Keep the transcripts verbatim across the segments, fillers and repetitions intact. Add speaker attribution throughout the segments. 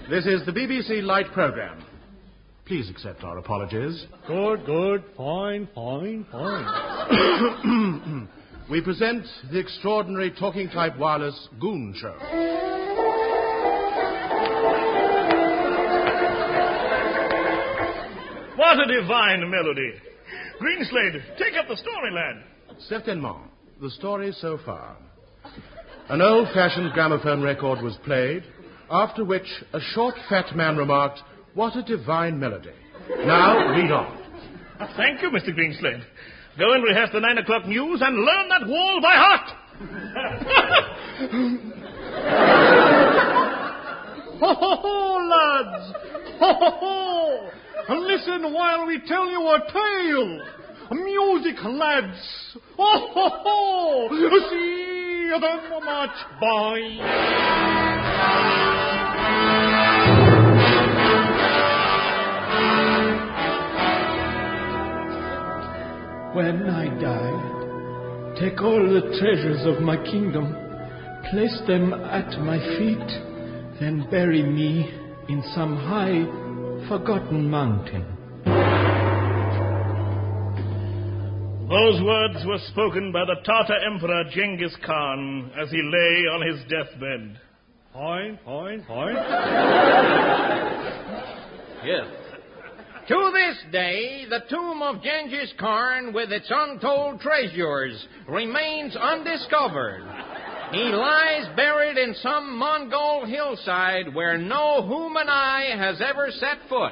Speaker 1: This is the B B C Light Programme. Please accept our apologies.
Speaker 2: Good, good, fine, fine, fine.
Speaker 1: We present the extraordinary talking type wireless Goon Show.
Speaker 3: What a divine melody. Greenslade, take up the story, lad.
Speaker 1: Certainement. The story so far. An old-fashioned gramophone record was played, after which a short, fat man remarked, "What a divine melody." Now, read on.
Speaker 3: Thank you, Mister Greenslade. Go and rehearse the nine o'clock news and learn that wall by heart.
Speaker 2: Ho, ho, ho, lads! Ho, ho, ho! And listen while we tell you a tale. Music, lads! Ho, ho, ho! See them march by.
Speaker 4: When I die, take all the treasures of my kingdom, place them at my feet, then bury me in some high, forgotten mountain.
Speaker 3: Those words were spoken by the Tartar Emperor Genghis Khan as he lay on his deathbed.
Speaker 2: Fine, fine, fine.
Speaker 5: Yes. To this day, the tomb of Genghis Khan with its untold treasures remains undiscovered. He lies buried in some Mongol hillside where no human eye has ever set foot.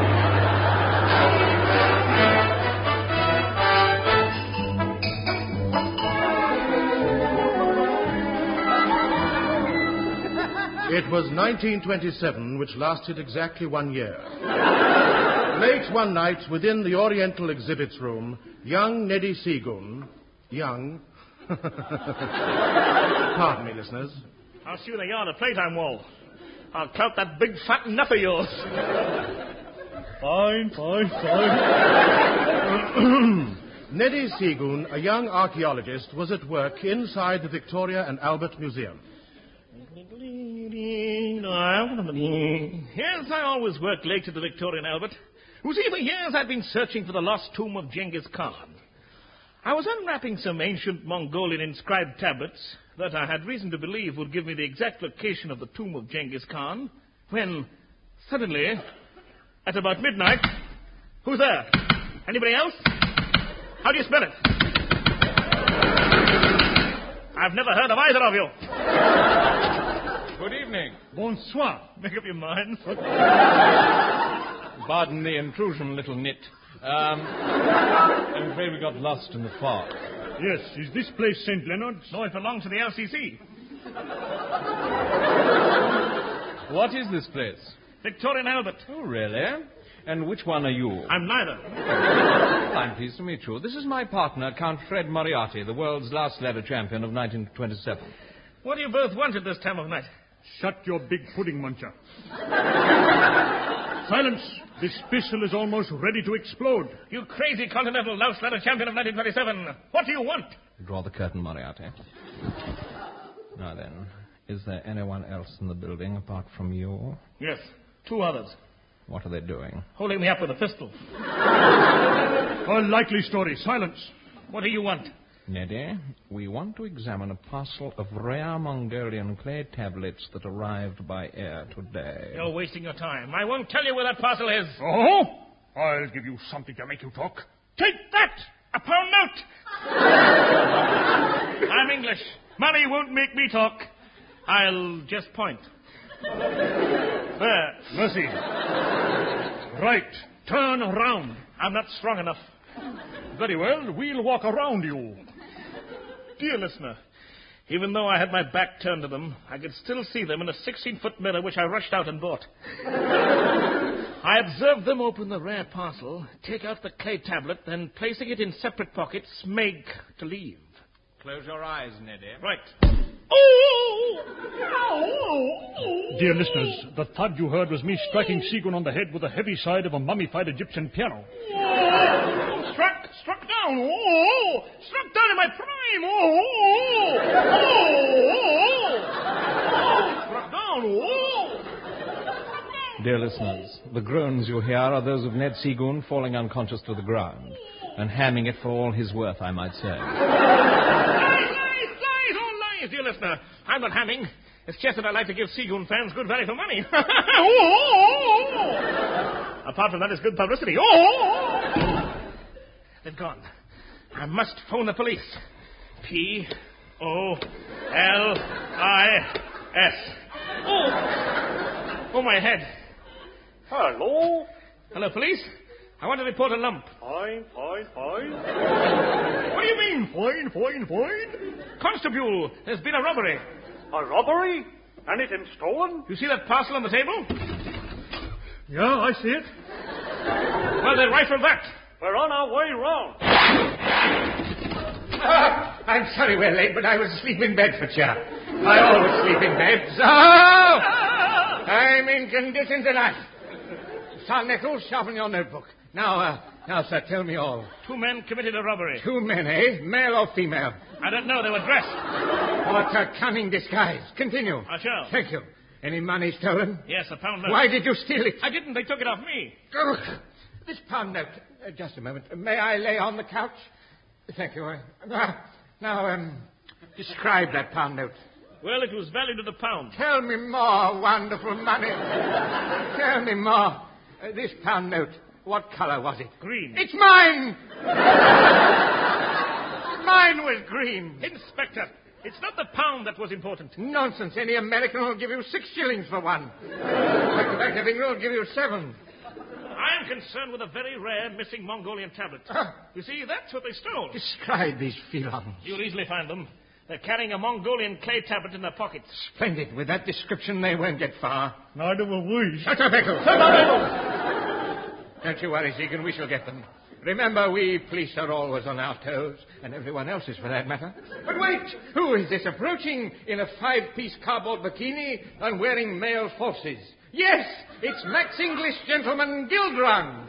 Speaker 1: It was nineteen twenty-seven, which lasted exactly one year. Late one night, within the Oriental Exhibits Room, young Neddy Seagoon, young... Pardon me, listeners.
Speaker 3: I'll see you in the yard at Playtime Wall. I'll clout that big fat nut of yours.
Speaker 2: Fine, fine, fine.
Speaker 1: Neddy Seagoon, a young archaeologist, was at work inside the Victoria and Albert Museum.
Speaker 3: Yes, I always work late at the Victoria and Albert. You see, for years I've been searching for the lost tomb of Genghis Khan. I was unwrapping some ancient Mongolian inscribed tablets that I had reason to believe would give me the exact location of the tomb of Genghis Khan, when, suddenly, at about midnight... Who's there? Anybody else? How do you spell it? I've never heard of either of you.
Speaker 6: Good evening.
Speaker 2: Bonsoir.
Speaker 3: Make up your minds.
Speaker 6: Pardon the intrusion, little nit. Um, I'm afraid we got lost in the fog.
Speaker 2: Yes, is this place Saint Leonard's?
Speaker 3: No, it belongs to the L C C.
Speaker 6: What is this place?
Speaker 3: Victoria and Albert.
Speaker 6: Oh, really? And which one are you?
Speaker 3: I'm neither.
Speaker 6: I'm pleased to meet you. This is my partner, Count Fred Moriarty, the world's last leather champion of nineteen twenty-seven.
Speaker 3: What do you both want at this time of night?
Speaker 2: Shut your big pudding muncher. Silence. This pistol is almost ready to explode.
Speaker 3: You crazy continental louse leather champion of nineteen twenty-seven. What do you want?
Speaker 6: Draw the curtain, Moriarty. Now then, is there anyone else in the building apart from you?
Speaker 3: Yes, two others.
Speaker 6: What are they doing?
Speaker 3: Holding me up with a pistol.
Speaker 2: A likely story. Silence.
Speaker 3: What do you want?
Speaker 6: Neddy, we want to examine a parcel of rare Mongolian clay tablets that arrived by air today.
Speaker 3: You're wasting your time. I won't tell you where that parcel is.
Speaker 2: Oh? I'll give you something to make you talk.
Speaker 3: Take that! A pound note! I'm English. Money won't make me talk. I'll just point.
Speaker 2: There. Mercy. Right. Turn around.
Speaker 3: I'm not strong enough.
Speaker 2: Very well. We'll walk around you.
Speaker 3: Dear listener, even though I had my back turned to them, I could still see them in a sixteen-foot mirror which I rushed out and bought. I observed them open the rare parcel, take out the clay tablet, then placing it in separate pockets, make to leave.
Speaker 6: Close your eyes, Neddy.
Speaker 3: Right.
Speaker 2: Dear listeners, the thud you heard was me striking Seagoon on the head with the heavy side of a mummified Egyptian piano.
Speaker 3: Struck, struck down. Oh, struck down in my prime. Oh, oh, oh, oh. Struck down. Oh.
Speaker 6: Dear listeners, the groans you hear are those of Ned Seagoon falling unconscious to the ground and hamming it for all his worth, I might say.
Speaker 3: Lies, lies, lies, all lies, dear listener. I'm not hamming. It's just that I like to give Seagoon fans good value for money. oh, oh, oh. Apart from that, it's good publicity. Oh, oh, oh. They've gone. I must phone the police. P O L I S. Oh. Oh, my head.
Speaker 2: Hello?
Speaker 3: Hello, police. I want to report a lump.
Speaker 2: Fine, fine, fine.
Speaker 3: What do you mean, fine, fine, fine? Constable, there's been a robbery.
Speaker 2: A robbery? Anything stolen?
Speaker 3: You see that parcel on the table?
Speaker 2: Yeah, I see it.
Speaker 3: Well, then rifle that.
Speaker 2: We're on our way round.
Speaker 5: Uh, I'm sorry we're late, but I was asleep in Bedfordshire. I always sleep in beds. Oh! I'm in condition tonight. Sir Nichols, sharpen your notebook. Now, uh, now, sir, tell me all.
Speaker 3: Two men committed a robbery.
Speaker 5: Two men, eh? Male or female?
Speaker 3: I don't know. They were dressed.
Speaker 5: What a cunning disguise. Continue.
Speaker 3: I shall.
Speaker 5: Thank you. Any money stolen?
Speaker 3: Yes, a pound note.
Speaker 5: Why did you steal it?
Speaker 3: I didn't. They took it off me.
Speaker 5: Ugh. This pound note. Uh, just a moment. May I lay on the couch? Thank you. Uh, now, now, um, describe that pound note.
Speaker 3: Well, it was valued at a pound.
Speaker 5: Tell me more, wonderful money. Tell me more. Uh, this pound note, what color was it?
Speaker 3: Green.
Speaker 5: It's mine! Mine was green.
Speaker 3: Inspector, it's not the pound that was important.
Speaker 5: Nonsense. Any American will give you six shillings for one. The Bank of England will give you seven.
Speaker 3: I am concerned with a very rare missing Mongolian tablet.
Speaker 5: Ah.
Speaker 3: You see, that's what they stole.
Speaker 5: Describe these felons.
Speaker 3: You'll easily find them. They're carrying a Mongolian clay tablet in their pockets.
Speaker 5: Splendid. With that description, they won't get far.
Speaker 2: Neither will we.
Speaker 5: Shut up, Eccles.
Speaker 2: Shut up, Eccles.
Speaker 5: Don't you worry, Segan. We shall get them. Remember, we police are always on our toes, and everyone else is for that matter. But wait! Who is this approaching in a five-piece cardboard bikini and wearing male forces? Yes! It's Max English Gentleman Gildrun!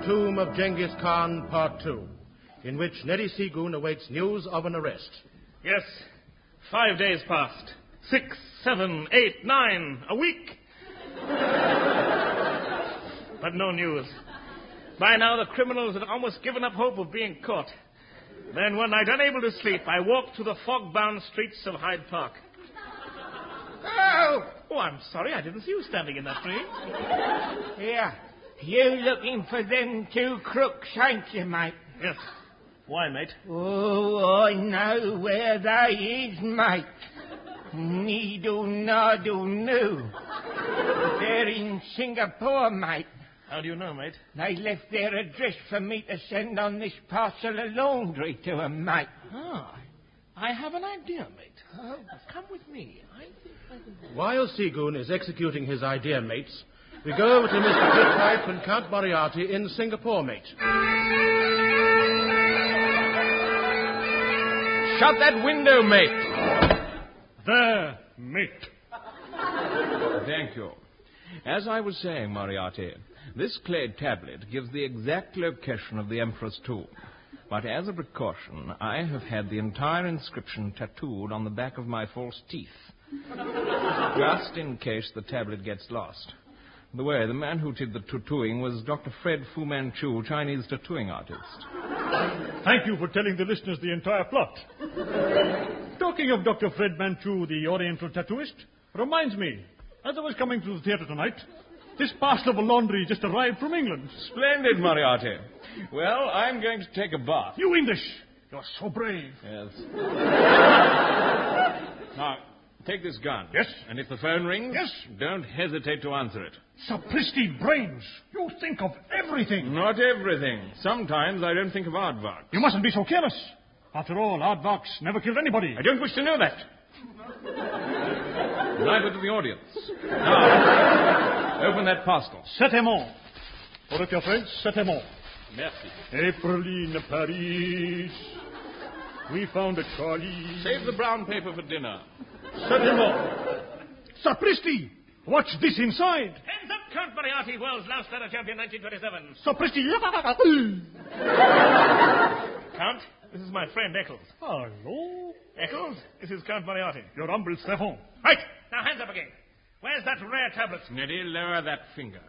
Speaker 1: Tomb of Genghis Khan, Part two, in which Neddy Seagoon awaits news of an arrest.
Speaker 3: Yes, five days passed. Six, seven, eight, nine, a week. But no news. By now, the criminals had almost given up hope of being caught. Then, one night, unable to sleep, I walked through the fog-bound streets of Hyde Park. Oh! Oh, I'm sorry, I didn't see you standing in that tree.
Speaker 4: Yeah, you looking for them two crooks, ain't you, mate?
Speaker 3: Yes. Why, mate?
Speaker 4: Oh, I know where they is, mate. Needle, noddle, no. They're in Singapore, mate.
Speaker 3: How do you know, mate?
Speaker 4: They left their address for me to send on this parcel of laundry to 'em, mate.
Speaker 3: Ah, I have an idea, mate. Oh, come with me. I think I can...
Speaker 1: While Seagoon is executing his idea, mates, we go over to Mister Gridpipe and Count Moriarty in Singapore, mate.
Speaker 6: Shut that window, mate.
Speaker 2: There, mate.
Speaker 6: Thank you. As I was saying, Moriarty, this clay tablet gives the exact location of the Emperor's tomb. But as a precaution, I have had the entire inscription tattooed on the back of my false teeth, just in case the tablet gets lost. By the way, the man who did the tattooing was Doctor Fred Fu Manchu, Chinese tattooing artist.
Speaker 2: Thank you for telling the listeners the entire plot. Talking of Doctor Fred Manchu, the Oriental tattooist, reminds me, as I was coming to the theatre tonight, this parcel of laundry just arrived from England.
Speaker 6: Splendid, Moriarty. Well, I'm going to take a bath.
Speaker 2: You English, you're so brave.
Speaker 6: Yes. Now, take this gun.
Speaker 2: Yes.
Speaker 6: And if the phone rings,
Speaker 2: yes,
Speaker 6: don't hesitate to answer it.
Speaker 2: Sapristi brains. You think of everything.
Speaker 6: Not everything. Sometimes I don't think of aardvarks.
Speaker 2: You mustn't be so careless. After all, aardvarks never killed anybody.
Speaker 6: I don't wish to know that. Neither to the audience. Now, open that parcel.
Speaker 2: Certainement. Or if you're French, certainement.
Speaker 6: Merci.
Speaker 2: Aprilline, Paris. We found a Charlie.
Speaker 6: Save the brown paper for dinner.
Speaker 2: Certainement. Sapristi! Watch this inside.
Speaker 3: Hands up, Count Moriarty, world's last letter champion, nineteen twenty-seven.
Speaker 2: Sapristi!
Speaker 3: Count, this is my friend Eccles.
Speaker 2: Hello?
Speaker 3: Eccles, this is Count Moriarty.
Speaker 2: Your humble Stefan.
Speaker 3: Right, now hands up again. Where's that rare tablet?
Speaker 6: Neddy, lower that finger.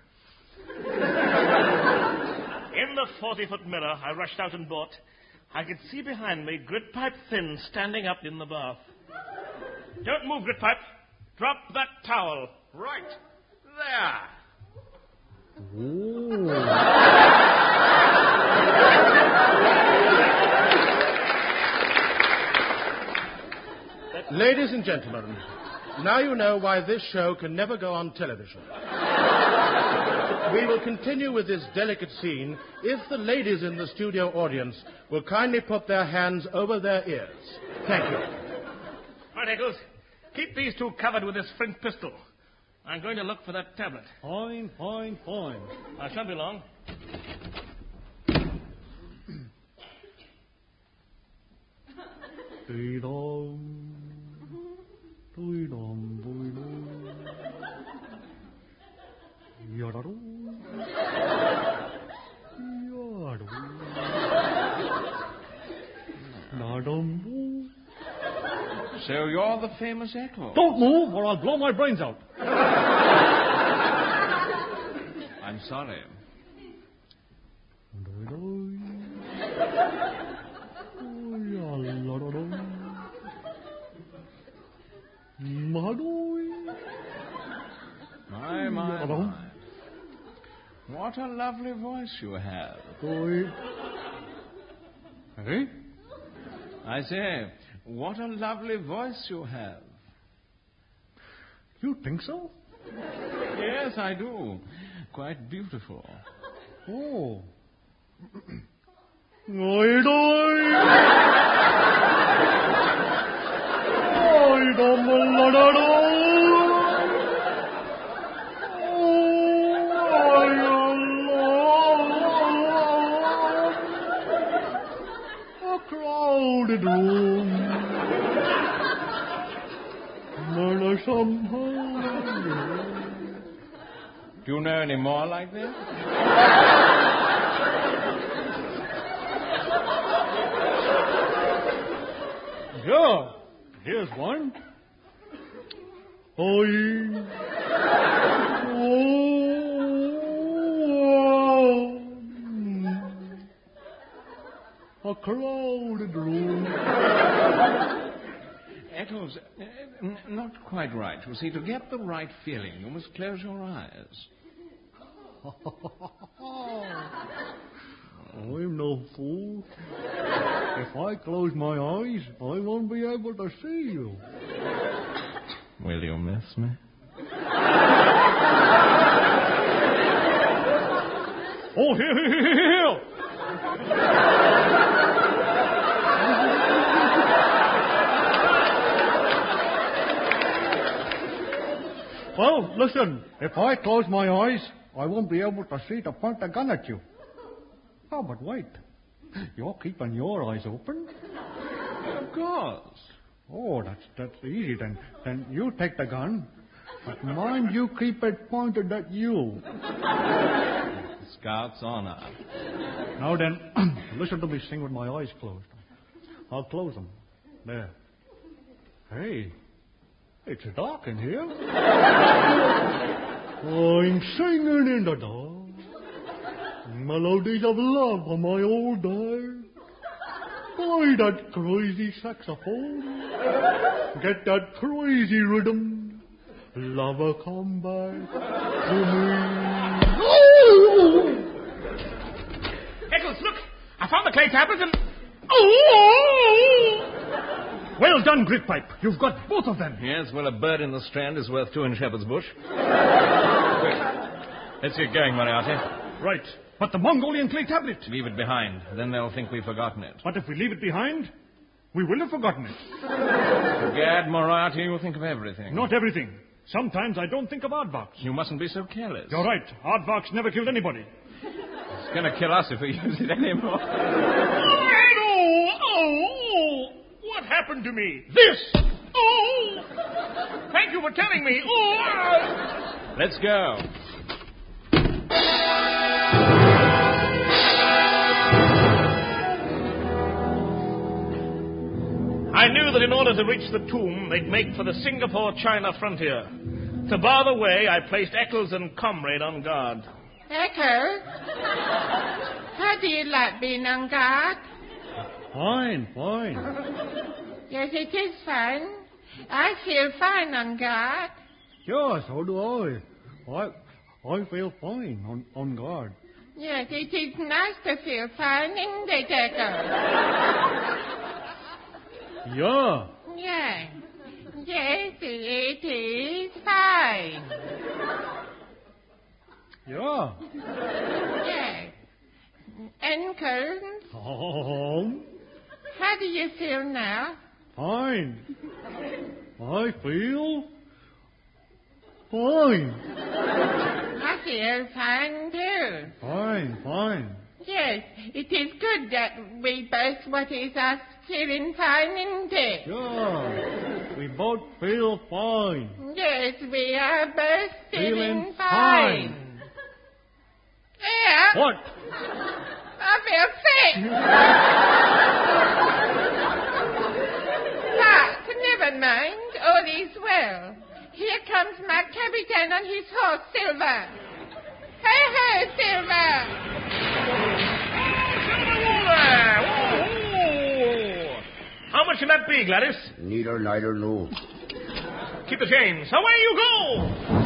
Speaker 3: In the forty-foot mirror I rushed out and bought, I could see behind me Gridpipe Thin standing up in the bath. Don't move, Gridpipe. Drop that towel.
Speaker 6: Right. There.
Speaker 1: Ladies and gentlemen, now you know why this show can never go on television. We will continue with this delicate scene if the ladies in the studio audience will kindly put their hands over their ears. Thank you.
Speaker 3: Right, Eccles. Keep these two covered with this Flint pistol. I'm going to look for that tablet.
Speaker 2: Fine, fine, fine.
Speaker 3: I shan't be long.
Speaker 6: So you're the famous Eccles.
Speaker 2: Don't move or I'll blow my brains out.
Speaker 6: I'm sorry. My, my, my. What a lovely voice you have.
Speaker 2: Eh?
Speaker 6: I say, what a lovely voice you have.
Speaker 2: You think so?
Speaker 6: Yes, I do. Quite beautiful.
Speaker 2: Oh. Oi, oi. Oi, a crowded room.
Speaker 6: Do you know any more like that?
Speaker 2: Yeah, here's one. Oi. Oh. A crowded room.
Speaker 6: Eccles, uh, n- not quite right. You see, to get the right feeling, you must close your eyes.
Speaker 2: I'm no fool. If I close my eyes, I won't be able to see you.
Speaker 6: Will you miss me?
Speaker 2: Oh, here, here, here, here. Well, listen, if I close my eyes, I won't be able to see to point a gun at you. Oh, but wait. You're keeping your eyes open?
Speaker 6: Of course.
Speaker 2: Oh, that's that's easy then. Then you take the gun, but mind you keep it pointed at you.
Speaker 6: Scout's honor.
Speaker 2: Now then, listen to me sing with my eyes closed. I'll close them. There. Hey, it's dark in here. I'm singing in the dark. Melodies of love for my old dad. Boy, that crazy saxophone. Get that crazy rhythm. Lover, come back to me.
Speaker 3: Eccles, look! I found the clay tablet and... Oh!
Speaker 2: Well done, Gritpipe. You've got both of them.
Speaker 6: Yes, well, a bird in the strand is worth two in shepherd's bush. Quick. Let's get going, Moriarty.
Speaker 2: Right. But the Mongolian clay tablet.
Speaker 6: Leave it behind. Then they'll think we've forgotten it.
Speaker 2: But if we leave it behind, we will have forgotten it.
Speaker 6: Gad, Moriarty, you think of everything.
Speaker 2: Not everything. Sometimes I don't think of Aardvarks.
Speaker 6: You mustn't be so careless.
Speaker 2: You're right. Aardvarks never killed anybody.
Speaker 6: It's going to kill us if we use it anymore.
Speaker 3: Oh, oh, what happened to me? This! Oh! Thank you for telling me. Oh!
Speaker 6: Let's go.
Speaker 3: I knew that in order to reach the tomb, they'd make for the Singapore-China frontier. To bar the way, I placed Eccles and Comrade on guard.
Speaker 7: Eccles? How do you like being on guard?
Speaker 2: Fine, fine.
Speaker 7: Yes, it is fine. I feel fine on guard.
Speaker 2: Sure, so do I. I, I feel fine on, on guard.
Speaker 7: Yes, it is nice to feel fine, isn't it, Eccles?
Speaker 2: Yeah.
Speaker 7: Yes. Yes, it is fine.
Speaker 2: Yeah.
Speaker 7: Yes. Eccles,
Speaker 2: Oh,
Speaker 7: how do you feel now?
Speaker 2: fine. I feel fine.
Speaker 7: I feel fine, too.
Speaker 2: Fine, fine.
Speaker 7: Yes, it is good that we both what is us feeling fine, isn't it?
Speaker 2: Sure. We both feel fine.
Speaker 7: Yes, we are both feeling,
Speaker 2: Feeling
Speaker 7: fine.
Speaker 2: fine.
Speaker 7: Yeah.
Speaker 2: What?
Speaker 7: I feel sick. But never mind, all is well. Here comes my captain on his horse, Silver. Hey, hey, Silver.
Speaker 3: How much can that be, Gladys?
Speaker 8: Neither, neither, no.
Speaker 3: Keep the chains. Away you go!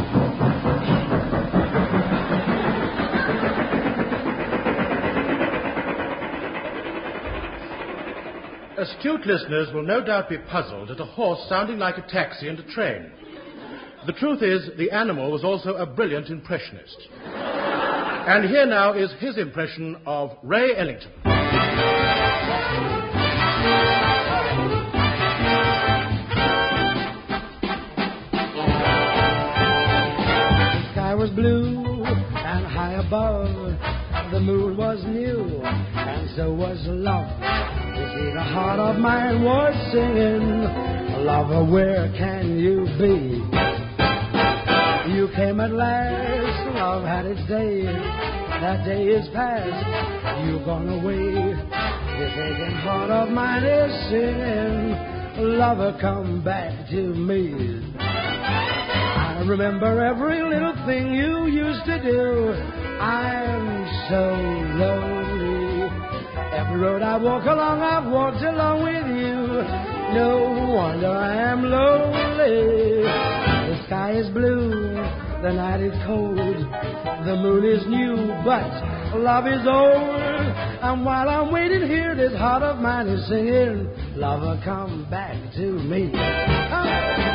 Speaker 1: Astute listeners will no doubt be puzzled at a horse sounding like a taxi and a train. The truth is, the animal was also a brilliant impressionist. And here now is his impression of Ray Ellington.
Speaker 9: The sky was blue and high above. The moon was new and so was love. You see, the heart of mine was singing, lover, where can you be? You came at last, love had its day. That day is past, you've gone away. This aching heart of mine is singing, lover, come back to me. I remember every little thing you used to do. I'm so lonely. Every road I walk along, I've walked along with you. No wonder I am lonely. The sky is blue, the night is cold, the moon is new, but love is old. And while I'm waiting here, this heart of mine is singing, lover, come back to me. Oh.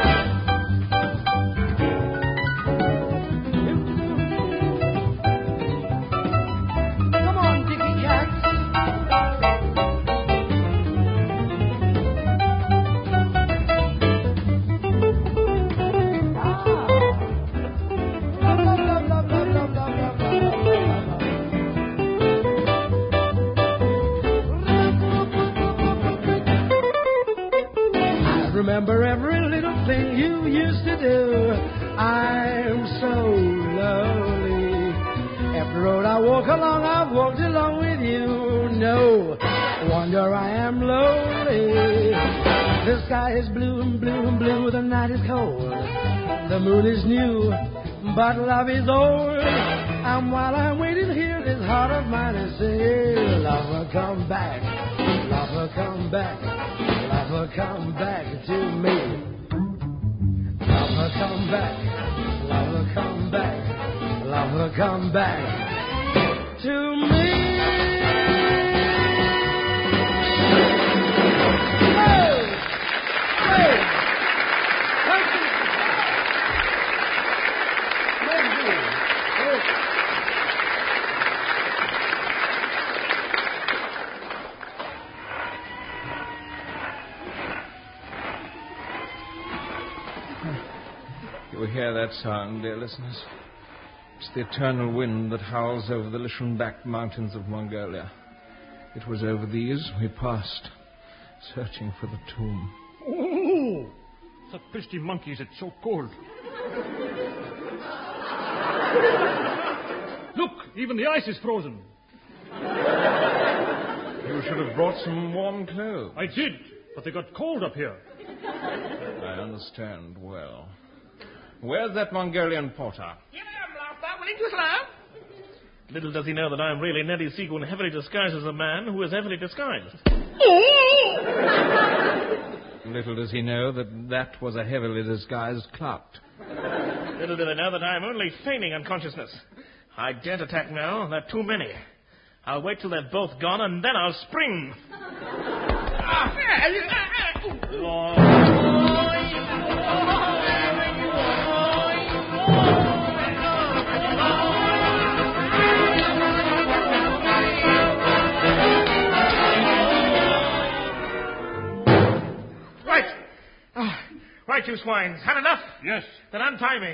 Speaker 9: Remember every little thing you used to do. I'm so lonely. Every road I walk along, I've walked along with you. No wonder I am lonely. The sky is blue and blue and blue. The night is cold. The moon is new, but love is old. And while I'm waiting here, this heart of mine is saying, lover, come back. Lover, come back. Lover, come back to me. Lover, come back. Lover, come back. Lover, come back to me. Hey! Hey! Thank you. Thank you.
Speaker 6: You hear that sound, dear listeners? It's the eternal wind that howls over the Lishan-backed mountains of Mongolia. It was over these we passed, searching for the tomb.
Speaker 2: Oh, the pissy monkeys, it's so cold. Look, even the ice is frozen.
Speaker 6: You should have brought some warm clothes.
Speaker 2: I did, but they got cold up here.
Speaker 6: I understand well. Where's that Mongolian porter?
Speaker 3: Here I am, Laughter, willing to Islam. Little does he know that I am really Neddy Seagoon, heavily disguised as a man who is heavily disguised.
Speaker 6: Little does he know that that was a heavily disguised clout.
Speaker 3: Little did I know that I am only feigning unconsciousness. I daren't attack now. There are too many. I'll wait till they're both gone, and then I'll spring. Right, you swines. Had enough?
Speaker 2: Yes.
Speaker 3: Then untie me.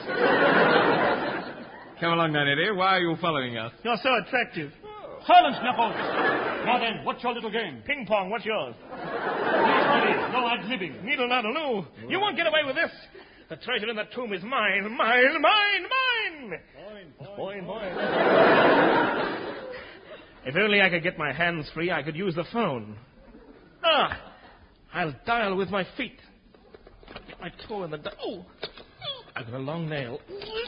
Speaker 6: Come along, now, Eddie. Why are you following us?
Speaker 3: You're so attractive.
Speaker 2: Silence, Knuckles. Now then, what's your little game?
Speaker 3: Ping pong, what's yours?
Speaker 2: No ad-libbing.
Speaker 3: Needle noddle, no. You won't get away with this. The treasure in the tomb is mine, mine, mine, mine. Boing, boing, boing. If only I could get my hands free, I could use the phone. Ah, I'll dial with my feet. Get my toe in the... Di- oh, I've got a long nail.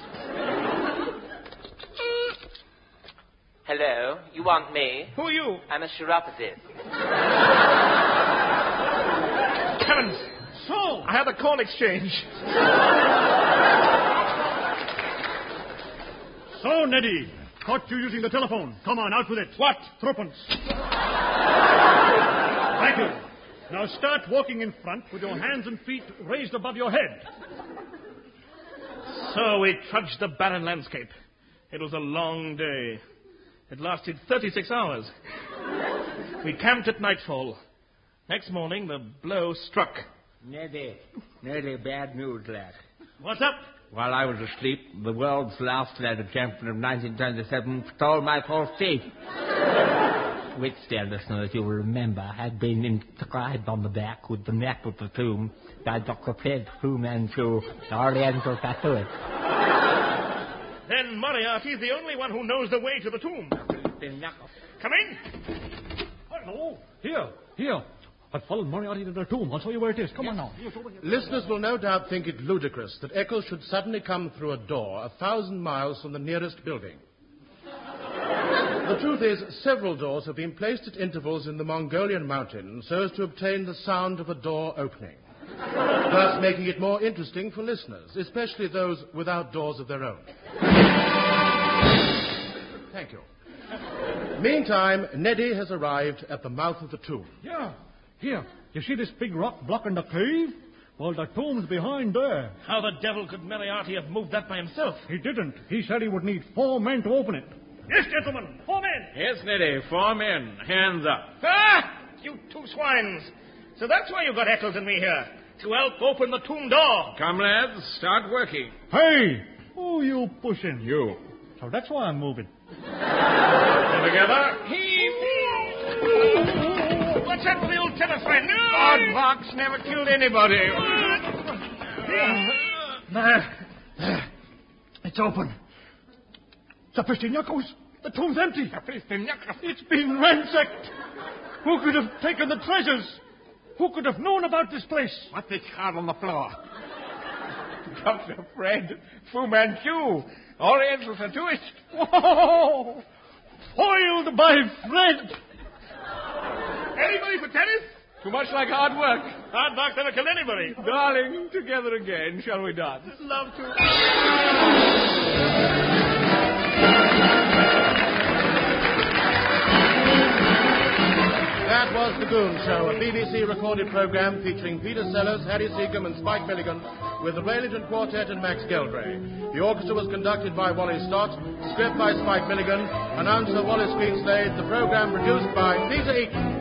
Speaker 8: Hello, you want me?
Speaker 3: Who are you?
Speaker 8: I'm a chiropodist.
Speaker 3: Heavens! So, I have a call exchange.
Speaker 2: So, Neddy, caught you using the telephone. Come on, out with it.
Speaker 3: What?
Speaker 2: Threepence. Thank you. Now start walking in front with your hands and feet raised above your head.
Speaker 3: So we trudged the barren landscape. It was a long day. It lasted thirty-six hours. We camped at nightfall. Next morning, the blow struck.
Speaker 10: Neddy, Neddy, bad news, lad.
Speaker 3: What's up?
Speaker 10: While I was asleep, the world's last leather champion of nineteen twenty-seven stole my false teeth. Which, dear listeners, you will remember, had been inscribed on the back with the map of the tomb by Doctor Fred Fu Manchu, the Oriental tattooist.
Speaker 3: Then Moriarty's the only one who knows the way to the tomb. Come in.
Speaker 2: Hello. Here, here. I've followed Moriarty to the tomb. I'll show you where it is. Come on now. Yes, over here.
Speaker 1: Listeners will no doubt think it ludicrous that echoes should suddenly come through a door a thousand miles from the nearest building. The truth is, several doors have been placed at intervals in the Mongolian mountains so as to obtain the sound of a door opening, thus making it more interesting for listeners, especially those without doors of their own. Thank you. Meantime, Neddy has arrived at the mouth of the tomb.
Speaker 2: Yeah. Here. You see this big rock blocking the cave? Well, the tomb's behind there.
Speaker 3: How the devil could Moriarty have moved that by himself?
Speaker 2: He didn't. He said he would need four men to open it.
Speaker 3: Yes, gentlemen. Four men.
Speaker 6: Yes, Neddy, four men. Hands up.
Speaker 3: Ah! You two swines. So that's why you got Eccles and me here. To help open the tomb door.
Speaker 6: Come, lads, start working.
Speaker 2: Hey! Who you pushing?
Speaker 6: You.
Speaker 2: So that's why I'm moving.
Speaker 6: Together.
Speaker 3: Heave. Watch out for the old tennis friend.
Speaker 5: Odd box never killed anybody.
Speaker 2: There. There. It's open. Sapristinyakos, the tomb's empty. It's been ransacked. Who could have taken the treasures? Who could have known about this place?
Speaker 5: What's this card on the floor? Doctor Fred, Fu Manchu, Orientals are to it.
Speaker 2: Whoa! Foiled by Fred.
Speaker 3: Anybody for tennis?
Speaker 6: Too much like hard work.
Speaker 3: Hard work never killed anybody.
Speaker 6: Darling, together again, shall we dance?
Speaker 3: Love to.
Speaker 1: That was The Goon Show, a B B C recorded program featuring Peter Sellers, Harry Seacombe and Spike Milligan with the Wellington Quartet and Max Geldray. The orchestra was conducted by Wally Stott, script by Spike Milligan, announcer Wallace Greenslade, the program produced by Peter Eaton.